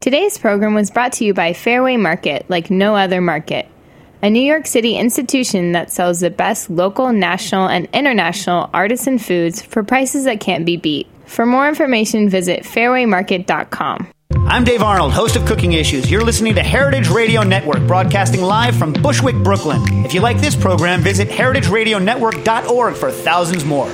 Today's program was brought to you by Fairway Market, like no other market, a New York City institution that sells the best local, national, and international artisan foods for prices that can't be beat. For more information, visit fairwaymarket.com. I'm Dave Arnold, host of Cooking Issues. You're listening to Heritage Radio Network, broadcasting live from Bushwick, Brooklyn. If you like this program, visit heritageradionetwork.org for thousands more.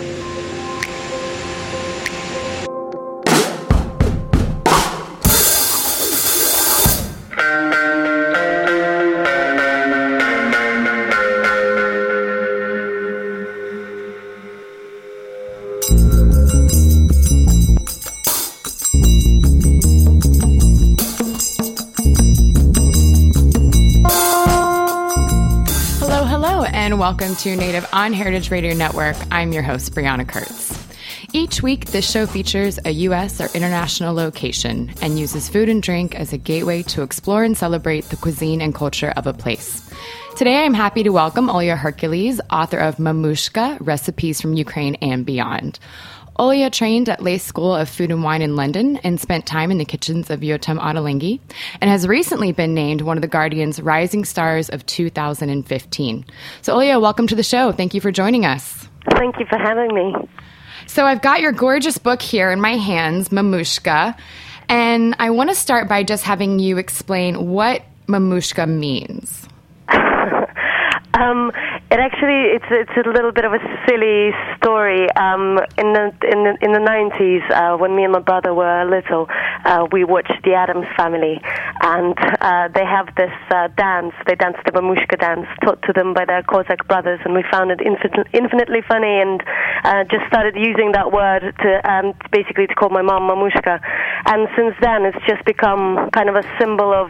Welcome to Native on Heritage Radio Network. I'm your host, Brianna Kurtz. Each week, this show features a U.S. or international location and uses food and drink as a gateway to explore and celebrate the cuisine and culture of a place. Today, I'm happy to welcome Olya Hercules, author of Mamushka, Recipes from Ukraine and Beyond. Olya trained at Leys School of Food and Wine in London and spent time in the kitchens of Yotam Ottolenghi, and has recently been named one of the Guardian's Rising Stars of 2015. So, Olya, welcome to the show. Thank you for joining us. Thank you for having me. So I've got your gorgeous book here in my hands, Mamushka, and I want to start by just having you explain what Mamushka means. It's a little bit of a silly story. In the 90s, when me and my brother were little, we watched The Addams Family, and they have this dance. They dance the Mamushka dance, taught to them by their Cossack brothers, and we found it infinitely funny, and just started using that word to basically to call my mom Mamushka. And since then, it's just become kind of a symbol of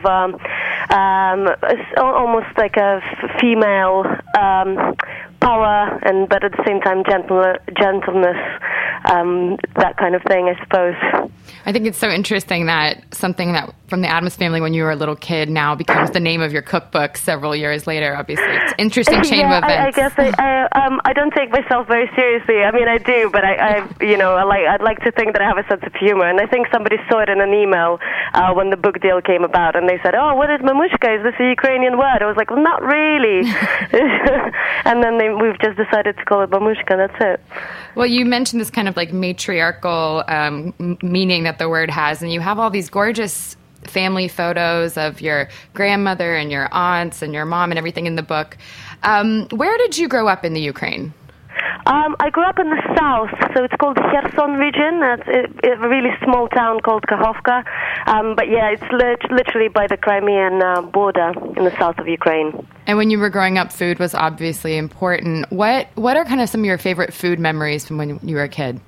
almost like a female power, but at the same time gentleness, that kind of thing, I suppose. I think it's so interesting that something that from the Addams Family when you were a little kid now becomes the name of your cookbook several years later. Obviously, it's an interesting chain of events. I guess I don't take myself very seriously. I mean, I do, but I'd like to think that I have a sense of humor. And I think somebody saw it in an email when the book deal came about, and they said, "Oh, what is Mamushka? Is this a Ukrainian word?" I was like, "Well, not really." And then we've just decided to call it Mamushka. That's it. Well, you mentioned this kind of like matriarchal meaning that the word has, and you have all these gorgeous family photos of your grandmother and your aunts and your mom and everything in the book. Where did you grow up in the Ukraine? I grew up in the south, so it's called Kherson region. It's a really small town called Kakhovka. But yeah, it's literally by the Crimean border in the south of Ukraine. And when you were growing up, food was obviously important. What are kind of some of your favorite food memories from when you were a kid?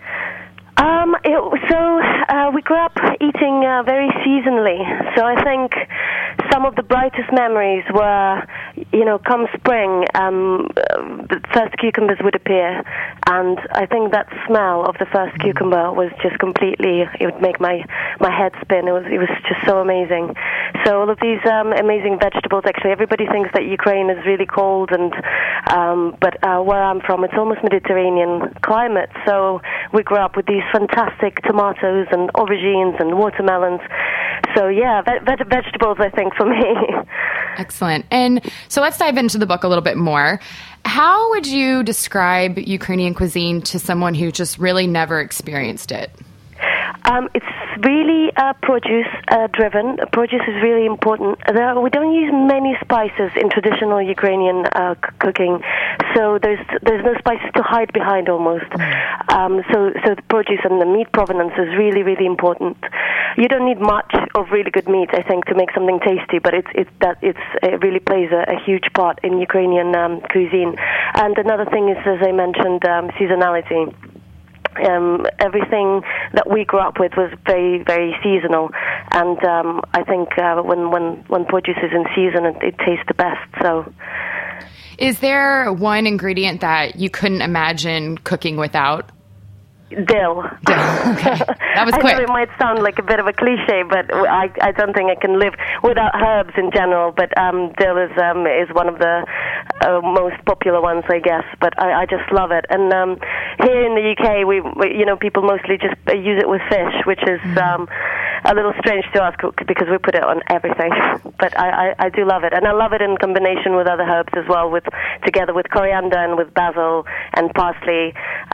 We grew up eating very seasonally. So I think some of the brightest memories were, come spring, the first cucumbers would appear. And I think that smell of the first cucumber was just it would make my head spin. It was just so amazing. So all of these amazing vegetables, actually, everybody thinks that Ukraine is really cold, but where I'm from, it's almost Mediterranean climate. So we grew up with these fantastic tomatoes and aubergines and watermelons. So yeah, vegetables, I think, for me. Excellent. And so let's dive into the book a little bit more. How would you describe Ukrainian cuisine to someone who just really never experienced it? It's really produce-driven. Produce is really important. We don't use many spices in traditional Ukrainian cooking, so there's no spices to hide behind almost. So the produce and the meat provenance is really, really important. You don't need much of really good meat, I think, to make something tasty, but it really plays a huge part in Ukrainian cuisine. And another thing is, as I mentioned, seasonality. Everything that we grew up with was very, very seasonal, and I think when produce is in season, it tastes the best. So, is there one ingredient that you couldn't imagine cooking without? Dill. Okay. That was quick. I know it might sound like a bit of a cliche, but I don't think I can live without herbs in general. But dill is one of the most popular ones, I guess. But I just love it. And here in the UK, we people mostly just use it with fish, which is a little strange to us because we put it on everything. But I do love it, and I love it in combination with other herbs as well, together with coriander and with basil and parsley.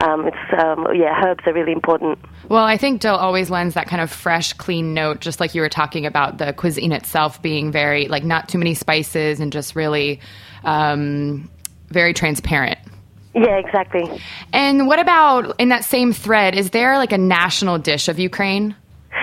Herbs are really important. Well, I think dill always lends that kind of fresh, clean note, just like you were talking about the cuisine itself being very, like, not too many spices and just really very transparent. Yeah, exactly. And what about, in that same thread, is there like a national dish of Ukraine?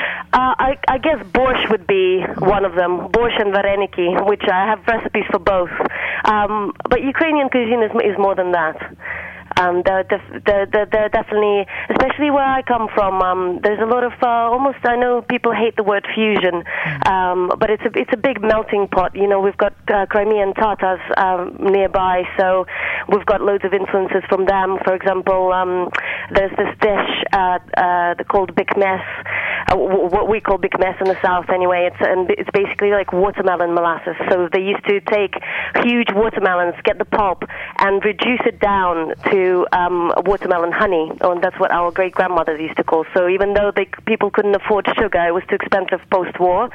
I guess borscht would be one of them, borscht and vareniki, which I have recipes for both. But Ukrainian cuisine is more than that. They're definitely, especially where I come from, there's a lot of almost, I know people hate the word fusion, but it's a big melting pot. You know, we've got Crimean Tatars nearby, so we've got loads of influences from them. For example, there's this dish called bikmes, what we call bikmes in the south anyway. It's basically like watermelon molasses. So they used to take huge watermelons, get the pulp, and reduce it down to watermelon honey, and that's what our great-grandmothers used to call. So even though people couldn't afford sugar, it was too expensive post-war,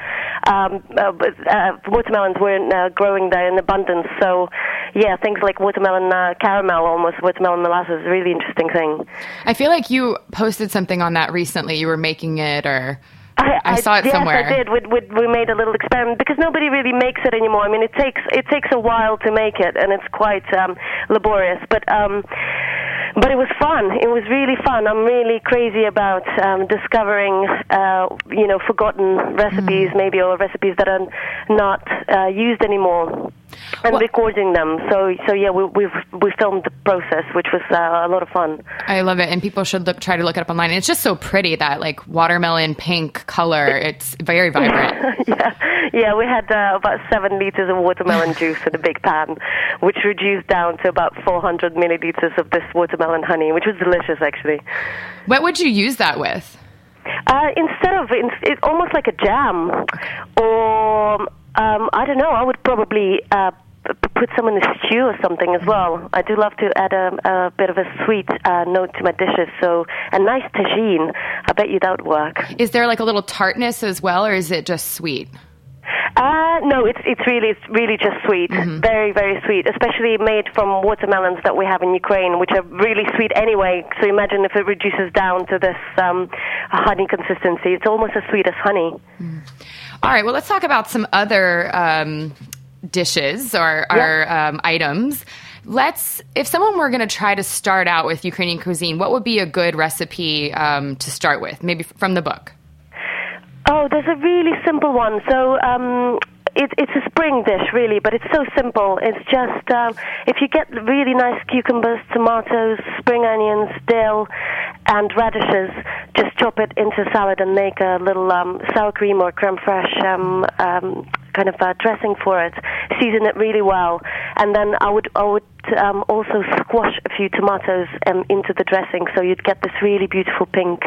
watermelons weren't growing there in abundance. So, yeah, things like watermelon caramel, almost watermelon molasses, is a really interesting thing. I feel like you posted something on that recently. You were making it, or... I saw it somewhere. Yes, I did. We made a little experiment because nobody really makes it anymore. I mean, it takes a while to make it, and it's quite laborious. But it was fun. It was really fun. I'm really crazy about discovering, forgotten recipes, maybe, or recipes that are not used anymore, and recording them. So yeah, we filmed the process, which was a lot of fun. I love it, and people should try to look it up online. And it's just so pretty, that like watermelon pink color. It's very vibrant. Yeah. We had about 7 liters of watermelon juice in a big pan, which reduced down to about 400 milliliters of this watermelon honey, which was delicious, actually. What would you use that with? Instead of it's almost like a jam, or I don't know. I would probably put some in a stew or something as well. I do love to add a bit of a sweet note to my dishes, so a nice tagine. I bet you that would work. Is there like a little tartness as well, or is it just sweet? No, it's really just sweet. Mm-hmm. Very, very sweet, especially made from watermelons that we have in Ukraine, which are really sweet anyway. So imagine if it reduces down to this honey consistency. It's almost as sweet as honey. Mm. All right, well, let's talk about some other dishes or items. If someone were going to try to start out with Ukrainian cuisine, what would be a good recipe to start with, maybe from the book? Oh, there's a really simple one. So it's a spring dish, really, but it's so simple. It's just if you get really nice cucumbers, tomatoes, spring onions, dill, and radishes, just chop it into salad and make a little sour cream or creme fraiche kind of dressing for it. Season it really well, and then I would also squash a few tomatoes into the dressing, so you'd get this really beautiful pink,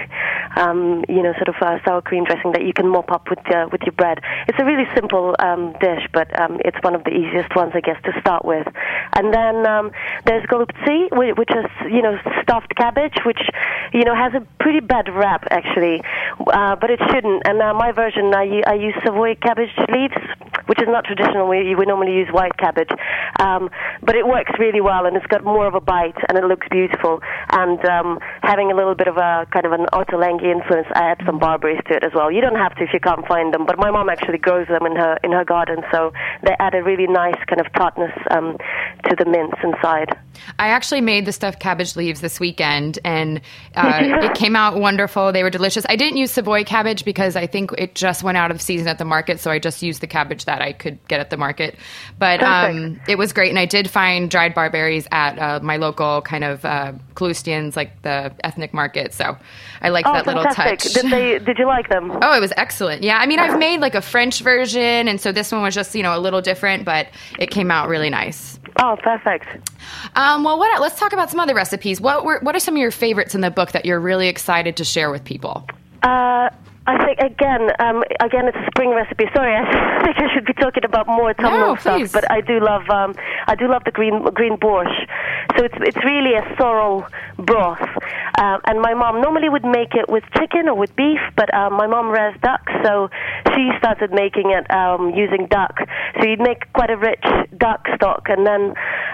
sort of sour cream dressing that you can mop up with your bread. It's a really simple dish, but it's one of the easiest ones, I guess, to start with. And then there's golubtsi, which is stuffed cabbage, which has a pretty bad rap actually, but it shouldn't. And my version, I use Savoy cabbage leaves, which is not traditional. We normally use white cabbage, but it works really well, and it's got more of a bite, and it looks beautiful. And having a little bit of a kind of an ottolenghi influence, I add some barberries to it as well. You don't have to if you can't find them, but my mom actually grows them in her garden, so they add a really nice kind of tartness to the mince inside. I actually made the stuffed cabbage leaves this weekend, and it came out wonderful. They were delicious. I didn't use Savoy cabbage because I think it just went out of season at the market, so I just used the cabbage that I could get at the market. But it was great, and I did find dried barberries at my local kind of Kalustians, like the ethnic market, so I liked that fantastic. Little touch. Did you like them? Oh, it was excellent. Yeah, I mean, I've made like a French version, and so this one was just, a little different, but it came out really nice. Oh, perfect. Well, let's talk about some other recipes. What are some of your favorites in the book that you're really excited to share with people? I think again, it's a spring recipe. Sorry, I think I should be talking about more autumnal stuff. But I do love the green borscht. So it's really a sorrel broth. And my mom normally would make it with chicken or with beef, but my mom rears duck, so she started making it using duck. So you'd make quite a rich duck stock, and then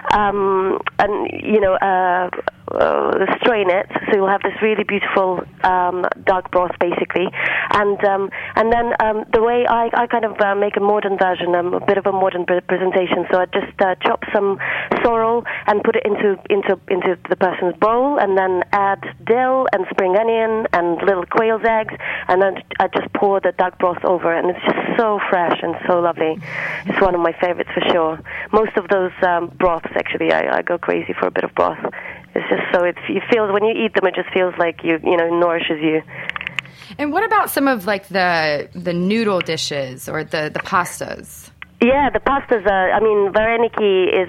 strain it, so you'll have this really beautiful duck broth, basically. And then the way I kind of make a modern version, a bit of a modern presentation. So I just chop some sorrel and put it into the person's bowl, and then add dill and spring onion and little quail's eggs, and then I just pour the duck broth over it, and it's just so fresh and so lovely. It's one of my favorites for sure. Most of those broths, actually, I go crazy for a bit of broth. It's just so it feels, when you eat them, it just feels like it nourishes you. And what about some of like the noodle dishes or the pastas? Yeah, the pastas. Vareniki is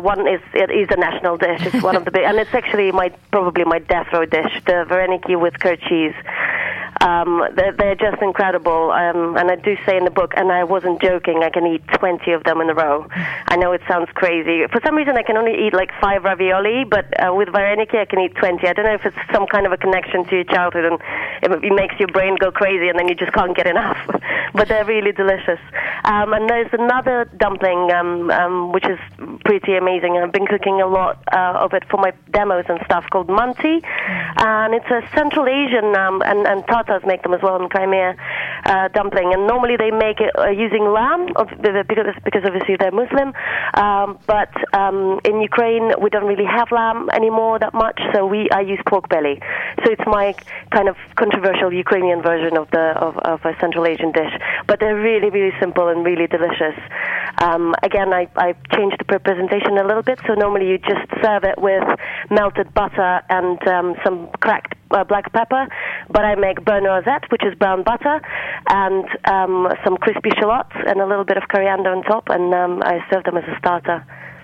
a national dish. It's one of the big, and it's actually probably my death row dish. The vareniki with curd cheese. They're just incredible, and I do say in the book, and I wasn't joking, I can eat 20 of them in a row. I know it sounds crazy. For some reason, I can only eat like 5 ravioli, but with vareniki, I can eat 20. I don't know if it's some kind of a connection to your childhood, and it makes your brain go crazy, and then you just can't get enough. But they're really delicious. And there's another dumpling, which is pretty amazing, and I've been cooking a lot of it for my demos and stuff, called manti, and it's a Central Asian, and Tatars make them as well in Crimea, dumpling, and normally they make it using lamb, because obviously they're Muslim, but in Ukraine we don't really have lamb anymore that much, so I use pork belly. So it's my kind of controversial Ukrainian version of a Central Asian dish, but they're really, really simple and really delicious. Again, I changed the presentation a little bit, so normally you just serve it with melted butter and some cracked black pepper, but I make beurre noisette, which is brown butter, and some crispy shallots and a little bit of coriander on top, and I serve them as a starter.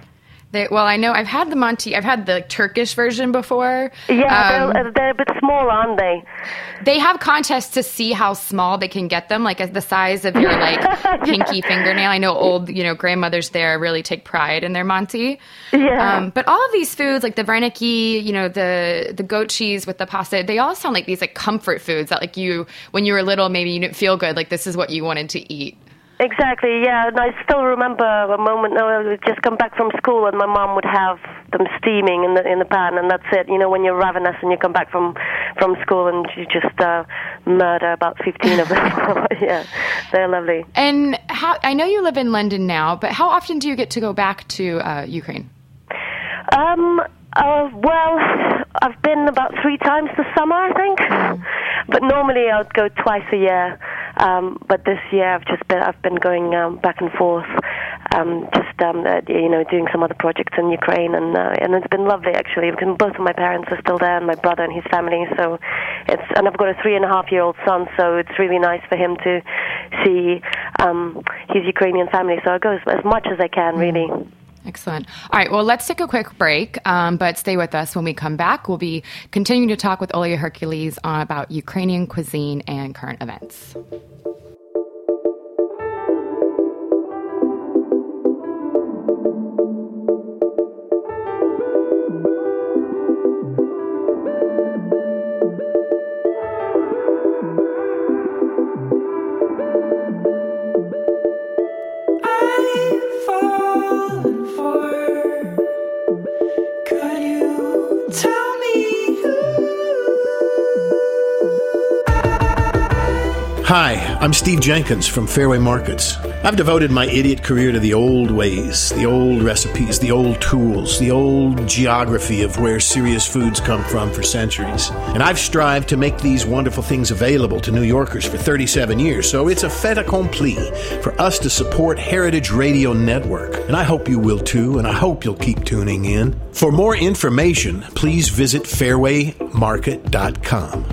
I know I've had the manti. I've had the Turkish version before. Yeah, they're a bit small, aren't they? They have contests to see how small they can get them, like as the size of your pinky fingernail. I know old grandmothers there really take pride in their manti. Yeah. But all of these foods, like the vareniki, the goat cheese with the pasta, they all sound like these comfort foods that when you were little, maybe you didn't feel good, like this is what you wanted to eat. Exactly, yeah. And I still remember a moment. I would just come back from school, and my mom would have them steaming in the pan, and that's it. When you're ravenous and you come back from school, and you just murder about 15 of them. Yeah, they're lovely. And I know you live in London now, but how often do you get to go back to Ukraine? Well, I've been about 3 times this summer, I think. But normally I would go twice a year. But this year I've been going back and forth, doing some other projects in Ukraine, and it's been lovely actually, because both of my parents are still there, and my brother and his family. So and I've got a 3.5-year-old son, so it's really nice for him to see his Ukrainian family. So I go as much as I can, really. Excellent. All right, well, let's take a quick break, but stay with us. When we come back, we'll be continuing to talk with Olya Hercules about Ukrainian cuisine and current events. Hi, I'm Steve Jenkins from Fairway Markets. I've devoted my idiot career to the old ways, the old recipes, the old tools, the old geography of where serious foods come from for centuries. And I've strived to make these wonderful things available to New Yorkers for 37 years, so it's a fait accompli for us to support Heritage Radio Network. And I hope you will too, and I hope you'll keep tuning in. For more information, please visit fairwaymarket.com.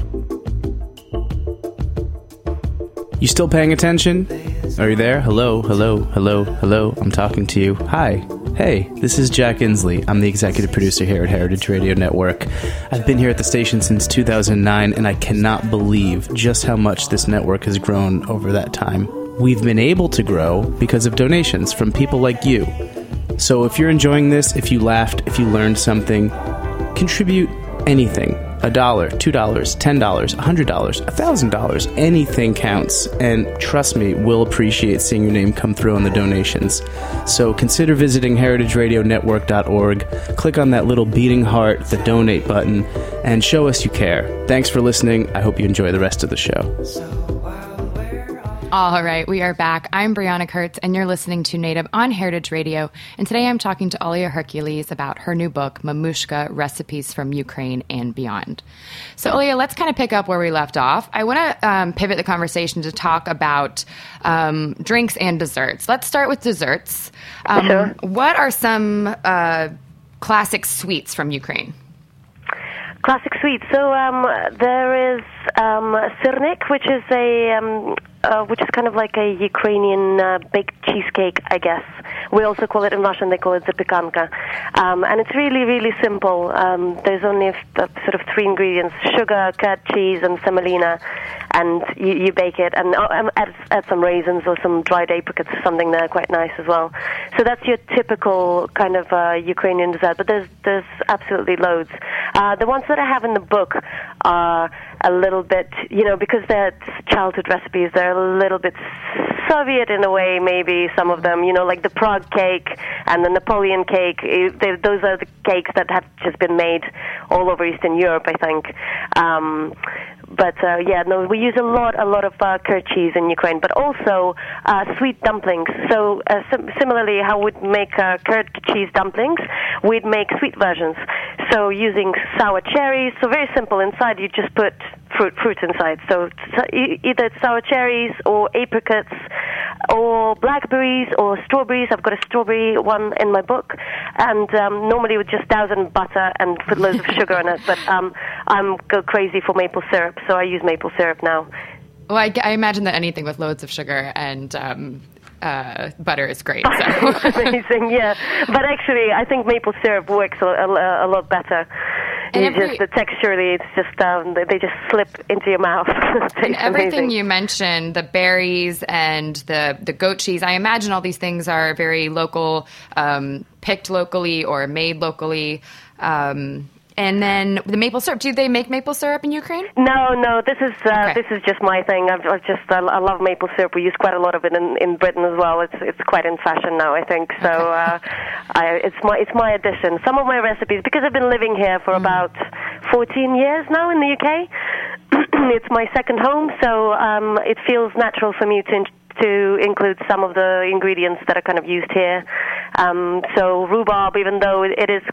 You still paying attention? Are you there? Hello, hello, hello, hello. I'm talking to you. Hi. Hey, this is Jack Inslee. I'm the executive producer here at Heritage Radio Network. I've been here at the station since 2009, and I cannot believe just how much this network has grown over that time. We've been able to grow because of donations from people like you. So if you're enjoying this, if you laughed, if you learned something, contribute anything. $1, $2, $10, $100, $1,000, anything counts. And trust me, we'll appreciate seeing your name come through on the donations. So consider visiting heritageradionetwork.org, click on that little beating heart, the donate button, and show us you care. Thanks for listening. I hope you enjoy the rest of the show. All right, we are back. I'm Brianna Kurtz, and you're listening to Native on Heritage Radio. And today I'm talking to Olia Hercules about her new book, Mamushka, Recipes from Ukraine and Beyond. So, Olia, let's kind of pick up where we left off. I want to pivot the conversation to talk about drinks and desserts. Let's start with desserts. Sure. What are some classic sweets from Ukraine? Classic sweets. So there is sirnik, which is kind of like a Ukrainian baked cheesecake, I guess. We also call it in Russian, they call it zapikanka. And it's really, really simple. There's only sort of 3 ingredients: sugar, curd, cheese, and semolina. And you bake it, and add some raisins or some dried apricots or something there, quite nice as well. So that's your typical kind of Ukrainian dessert, but there's absolutely loads. The ones that I have in the book are a little bit, because they're childhood recipes, they're a little bit Soviet in a way, maybe, some of them, like the Prague cake and the Napoleon cake. Those are the cakes that have just been made all over Eastern Europe, I think. We use a lot of curd cheese in Ukraine, but also sweet dumplings. So similarly, how we'd make curd cheese dumplings, we'd make sweet versions. So using sour cherries, so very simple. Inside, you just put fruit inside. So either it's sour cherries or apricots or blackberries or strawberries. I've got a strawberry one in my book. And normally we just douse it in butter and put loads of sugar in it. But I'm go crazy for maple syrup, so I use maple syrup now. Well, I imagine that anything with loads of sugar and butter is great. So. Amazing, yeah. But actually, I think maple syrup works a lot better. And the texturally, it's just they just slip into your mouth. And everything amazing. You mentioned, the berries and the goat cheese, I imagine all these things are very local, picked locally or made locally. And then the maple syrup. Do they make maple syrup in Ukraine? No. This is just my thing. I love maple syrup. We use quite a lot of it in Britain as well. It's quite in fashion now, I think. So it's my addition. Some of my recipes, because I've been living here for about 14 years now in the UK. It's my second home, so it feels natural for me to include some of the ingredients that are kind of used here. So rhubarb, even though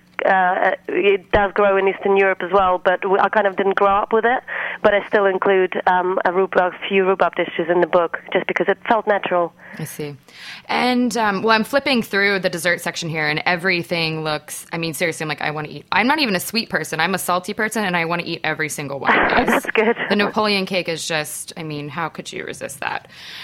it does grow in Eastern Europe as well, but I kind of didn't grow up with it. But I still include a few rhubarb dishes in the book just because it felt natural. I see. And I'm flipping through the dessert section here, and everything looks. I mean, seriously, I'm like, I want to eat. I'm not even a sweet person. I'm a salty person, and I want to eat every single one of these. That's good. The Napoleon cake is just. I mean, how could you resist that?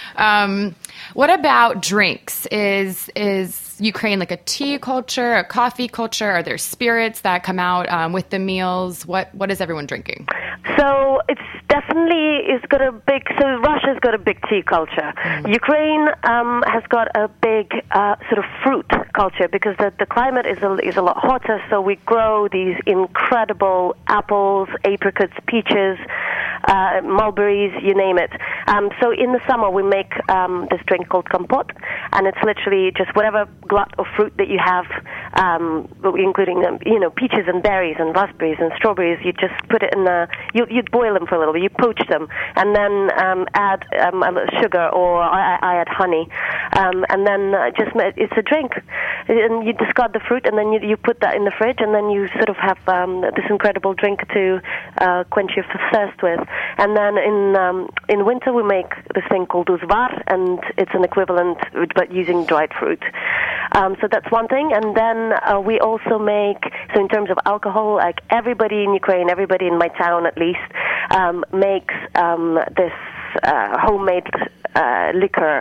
What about drinks? Is Ukraine like a tea culture, a coffee culture? Are there spirits that come out with the meals? What is everyone drinking? So it's definitely so Russia's got a big tea culture. Ukraine has got a big sort of fruit culture because the climate is a lot hotter, so we grow these incredible apples, apricots, peaches, mulberries, you name it. So in the summer we make this drink called kompot, and it's literally just whatever glut of fruit that you have, including peaches and berries and raspberries and strawberries. You just put it in you'd boil them for a little bit, you poach them, and then add a little sugar, or I add honey, and then it's a drink. And you discard the fruit, and then you put that in the fridge, and then you sort of have this incredible drink to quench your thirst with. And then in winter we make this thing called uzvar, and it's an equivalent, but using dried fruit. So that's one thing. And then we also make, so in terms of alcohol, like everybody in Ukraine, everybody in my town at least, makes this homemade liquor.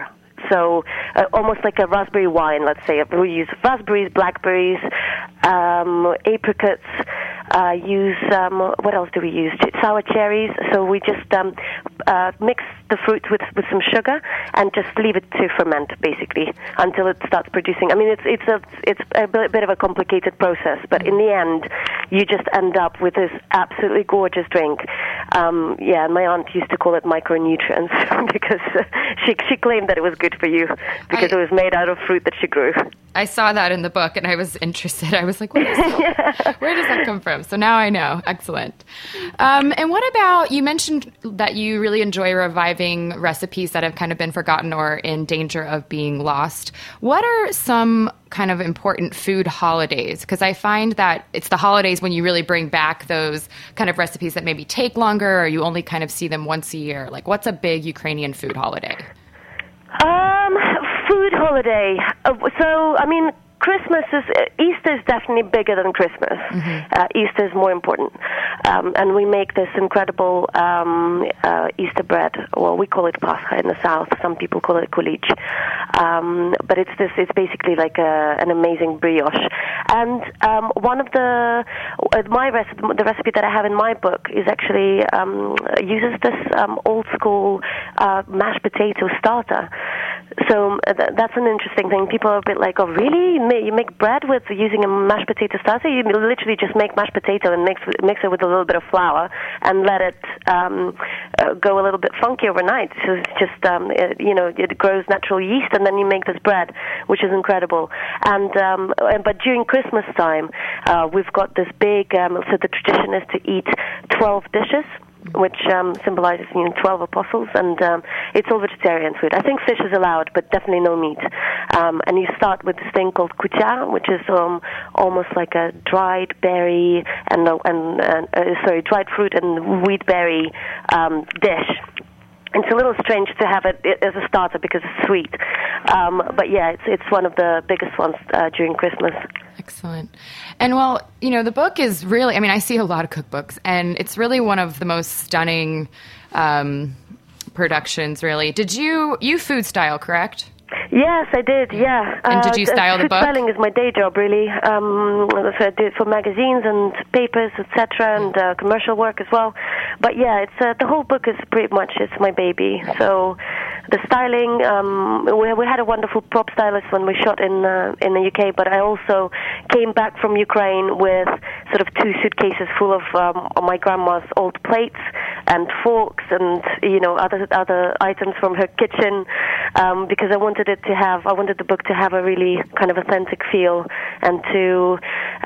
So almost like a raspberry wine, let's say. We use raspberries, blackberries, apricots. Use what else do we use? Sour cherries. So we just mix the fruit with some sugar and just leave it to ferment basically until it starts producing. I mean, it's a bit of a complicated process, but in the end, you just end up with this absolutely gorgeous drink. And my aunt used to call it micronutrients because she claimed that it was good for you because it was made out of fruit that she grew. I saw that in the book, and I was interested. I was like, where does that come from? So now I know. Excellent. And what about, you mentioned that you really enjoy reviving recipes that have kind of been forgotten or in danger of being lost. What are some kind of important food holidays? Because I find that it's the holidays when you really bring back those kind of recipes that maybe take longer or you only kind of see them once a year. Like, what's a big Ukrainian food holiday? Food holiday. So, I mean, Easter is definitely bigger than Christmas. Mm-hmm. Easter is more important. And we make this incredible Easter bread. Well, we call it Pascha in the South. Some people call it kulich. But it's basically like an amazing brioche. And one of the recipe that I have in my book is actually uses this old school mashed potato starter. So that's an interesting thing. People are a bit like, oh, really? You make bread with using a mashed potato starter? You literally just make mashed potato and mix it with a little bit of flour and let it go a little bit funky overnight. So it's just, it grows natural yeast, and then you make this bread, which is incredible. But during Christmas time, we've got this big, so the tradition is to eat 12 dishes, which symbolizes 12 apostles, and it's all vegetarian food. I think fish is allowed, but definitely no meat. And you start with this thing called kutia, which is almost like a dried berry dried fruit and wheat berry dish. It's a little strange to have it as a starter because it's sweet. But yeah, it's one of the biggest ones during Christmas. Excellent. And well, the book is really, I see a lot of cookbooks, and it's really one of the most stunning productions, really. Did you food style, correct? Yes, I did, yeah. And did you style the book? Food styling is my day job, really. So I do it for magazines and papers, etc., and commercial work as well. But yeah, it's the whole book is pretty much, it's my baby. So the styling, we had a wonderful prop stylist when we shot in the UK, but I also came back from Ukraine with sort of 2 suitcases full of my grandma's old plates and forks and other items from her kitchen, because I wanted the book to have a really kind of authentic feel and to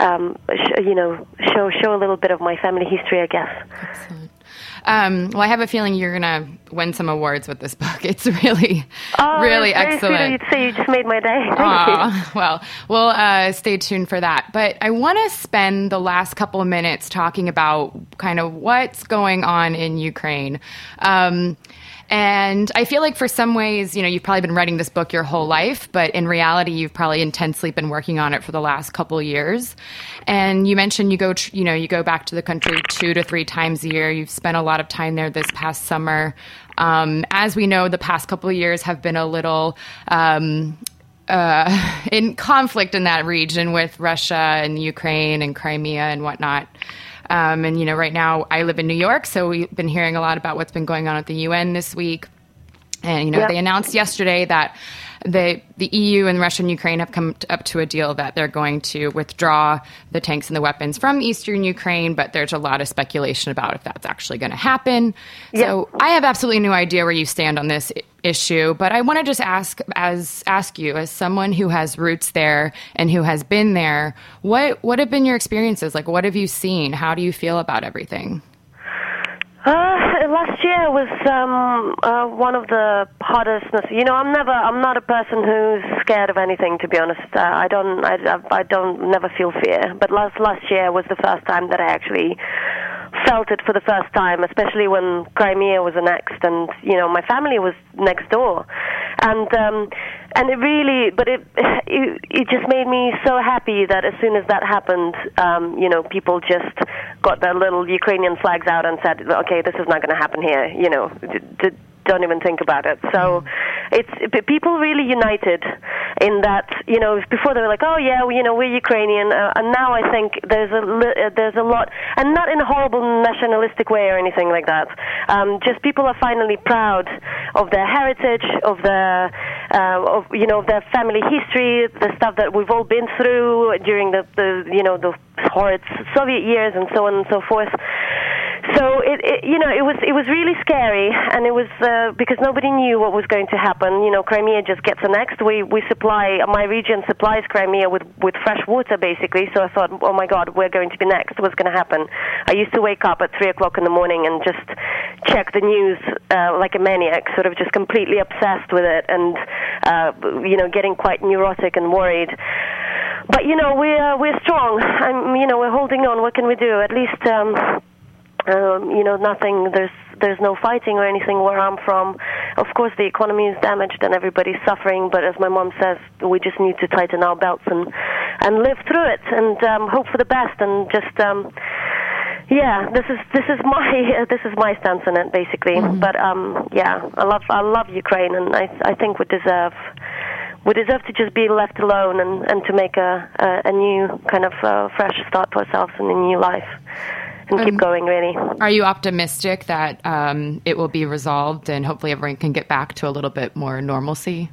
show a little bit of my family history, I guess. Excellent. Well, I have a feeling you're going to win some awards with this book. It's really excellent. Sweet of you to say. You just made my day. Thank you. Well, we'll stay tuned for that. But I want to spend the last couple of minutes talking about kind of what's going on in Ukraine. And I feel like for some ways, you've probably been writing this book your whole life, but in reality, you've probably intensely been working on it for the last couple of years. And you mentioned you go back to the country 2 to 3 times a year. You've spent a lot of time there this past summer. As we know, the past couple of years have been a little in conflict in that region with Russia and Ukraine and Crimea and whatnot. And right now I live in New York, so we've been hearing a lot about what's been going on at the UN this week. And, they announced yesterday that the EU and Russia and Ukraine have come up to a deal that they're going to withdraw the tanks and the weapons from eastern Ukraine, but there's a lot of speculation about if that's actually going to happen. Yep. So I have absolutely no idea where you stand on this issue, but I want to just ask you, as someone who has roots there and who has been there, what have been your experiences? Like, what have you seen? How do you feel about everything? Last year was one of the hardest. I'm not a person who's scared of anything. To be honest, I don't never feel fear. But last year was the first time that I actually felt it for the first time, especially when Crimea was annexed, and my family was next door, and it really, but it just made me so happy that as soon as that happened, people just got their little Ukrainian flags out and said, okay, this is not going to happen here. don't even think about it. So people really united in that, before they were like, oh yeah, we're Ukrainian, and now I think there's a lot, and not in a horrible nationalistic way or anything like that. Just people are finally proud of their heritage, of their family history, the stuff that we've all been through during the horrid Soviet years and so on and so forth. So it was really scary, and it was because nobody knew what was going to happen. Crimea just gets annexed. My region supplies Crimea with fresh water, basically. So I thought, oh my God, we're going to be next. What's going to happen? I used to wake up at 3:00 in the morning and just check the news like a maniac, sort of just completely obsessed with it, and getting quite neurotic and worried. But we're strong. We're holding on. What can we do? At least. Nothing, there's no fighting or anything where I'm from. Of course, the economy is damaged and everybody's suffering, but as my mom says, we just need to tighten our belts and live through it and hope for the best, and just this is my stance on it, basically. Mm-hmm. But I love Ukraine, and I think we deserve to just be left alone and to make a new kind of fresh start for ourselves in a new life. And keep going, really. Are you optimistic that it will be resolved and hopefully everyone can get back to a little bit more normalcy?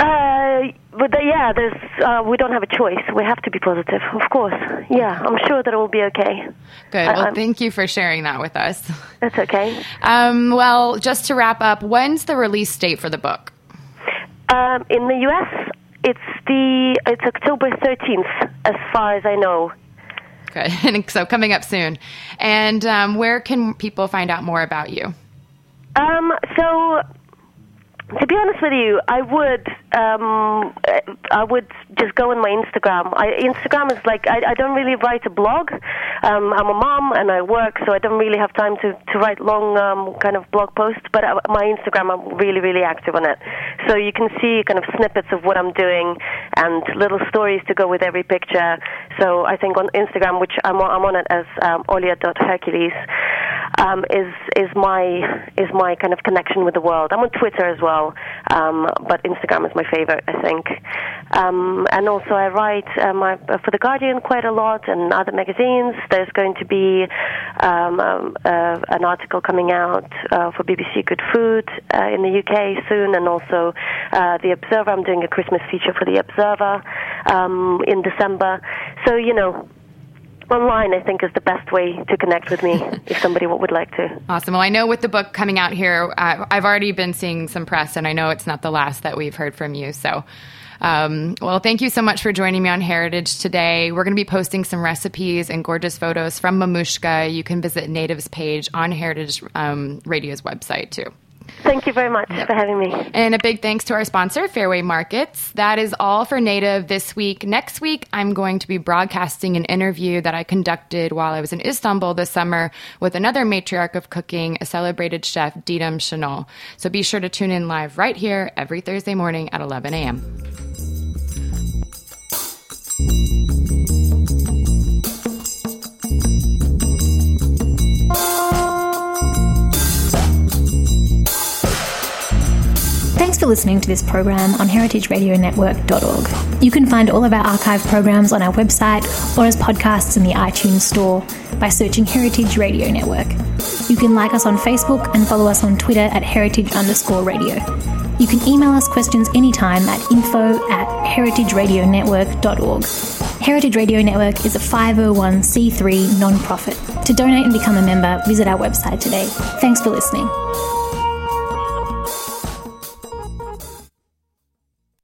We don't have a choice. We have to be positive, of course. Yeah, I'm sure that it will be okay. Good. Well, thank you for sharing that with us. That's okay. Well, just to wrap up, when's the release date for the book? In the U.S., it's October 13th, as far as I know. Good. So coming up soon. And where can people find out more about you? So, to be honest with you, I would just go on my Instagram. Instagram is like, I don't really write a blog. I'm a mom and I work, so I don't really have time to write long kind of blog posts, but my Instagram, I'm really, really active on it. So you can see kind of snippets of what I'm doing and little stories to go with every picture. So I think on Instagram, which I'm on it as Olia.Hercules, is my kind of connection with the world. I'm on Twitter as well, but Instagram is my favorite, I think. And also I write for The Guardian quite a lot and other magazines. There's going to be an article coming out for BBC Good Food in the UK soon, and also The Observer. I'm doing a Christmas feature for The Observer in December. So, online, I think, is the best way to connect with me if somebody would like to. Awesome. Well, I know with the book coming out here, I've already been seeing some press, and I know it's not the last that we've heard from you. So, well, thank you so much for joining me on Heritage today. We're going to be posting some recipes and gorgeous photos from Mamushka. You can visit Native's page on Heritage Radio's website, too. Thank you very much for having me. And a big thanks to our sponsor, Fairway Markets. That is all for Native this week. Next week, I'm going to be broadcasting an interview that I conducted while I was in Istanbul this summer with another matriarch of cooking, a celebrated chef, Didem Shanol. So be sure to tune in live right here every Thursday morning at 11 a.m. Thanks for listening to this program on heritageradionetwork.org. You can find all of our archive programs on our website or as podcasts in the iTunes store by searching Heritage Radio Network. You can like us on Facebook and follow us on Twitter at heritage_radio. You can email us questions anytime at info@heritageradionetwork.org. Heritage Radio Network is a 501c3 non-profit. To donate and become a member, visit our website today. Thanks for listening.